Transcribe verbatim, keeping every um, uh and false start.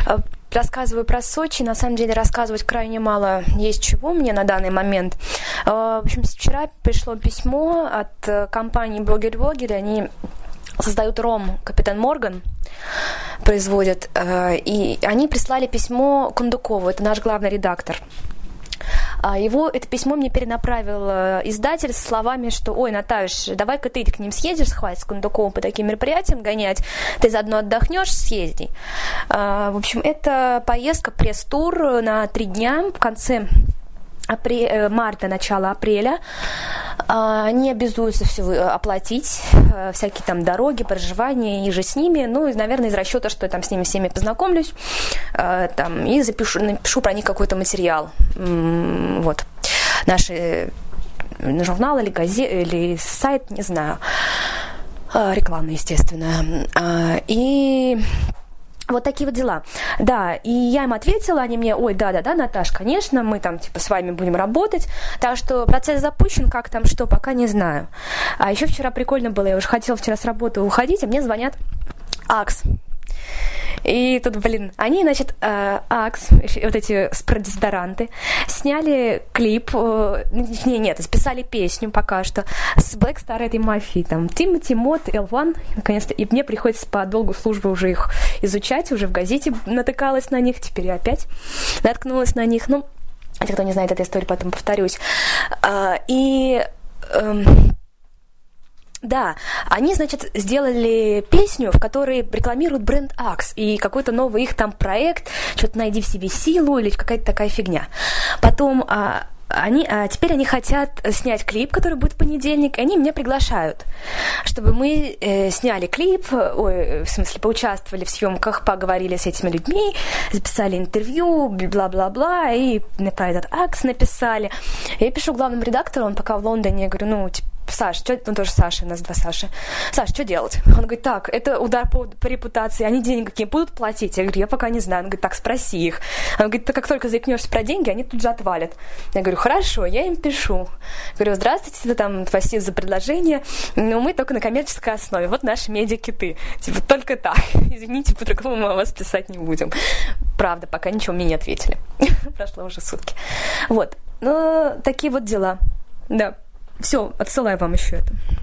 Рассказываю про Сочи. На самом деле рассказывать крайне мало есть чего мне на данный момент. В общем, вчера пришло письмо от компании «Блогер-блогеры». Они создают ром «Капитан Морган», производят. И они прислали письмо Кундукову. Это наш главный редактор. Его это письмо мне перенаправил издатель с словами, что: ой, Наташ, давай-ка ты к ним съездишь, хватит с Кундуковым по таким мероприятиям гонять, ты заодно отдохнешь, съезди. В общем, это поездка, пресс-тур на три дня в конце апре- марта, начало апреля. Они обязуются все оплатить, всякие там дороги, проживания, и же с ними, ну, и, наверное, из расчета, что я там с ними всеми познакомлюсь, там, и запишу, напишу про них какой-то материал. Вот. Наши журнал или газет, или сайт, не знаю, рекламный, естественно. И... Вот такие вот дела. Да, и я им ответила, они мне: ой, да-да-да, Наташ, конечно, мы там, типа, с вами будем работать, так что процесс запущен, как там, что, пока не знаю. А еще вчера прикольно было, я уже хотела вчера с работы уходить, а мне звонят Акс. И тут, блин, они, значит, Акс, вот эти продезодоранты, сняли клип, не, нет, записали песню пока что с Black Star этой мафии, там, Тимати, Мот, эл один, наконец-то, и мне приходится по долгу службы уже их изучать, уже в газете натыкалась на них, теперь опять наткнулась на них, ну, те, кто не знает эту историю, потом повторюсь. И... Да, они, значит, сделали песню, в которой рекламируют бренд Акс и какой-то новый их там проект, что-то «Найди в себе силу» или какая-то такая фигня. Потом а, они, а теперь они хотят снять клип, который будет в понедельник, и они меня приглашают, чтобы мы э, сняли клип, ой, в смысле, поучаствовали в съемках, поговорили с этими людьми, записали интервью, бла-бла-бла, и про этот Акс написали. Я пишу главному редактору, он пока в Лондоне, я говорю, ну, типа, Саш, что, ну тоже Саша, у нас два Саши. Саш, что делать? Он говорит: так, это удар по, по репутации, они деньги какие будут платить? Я говорю: я пока не знаю. Он говорит: так, спроси их. Он говорит: ты как только заикнешься про деньги, они тут же отвалят. Я говорю: хорошо, я им пишу. Говорю: здравствуйте, там, спасибо за предложение, но мы только на коммерческой основе. Вот наши медиакиты. Типа, только так. Извините, по-другому мы вас писать не будем. Правда, пока ничего мне не ответили. Прошло уже сутки. Вот. Ну, такие вот дела. Да. Все, отсылаю вам еще это.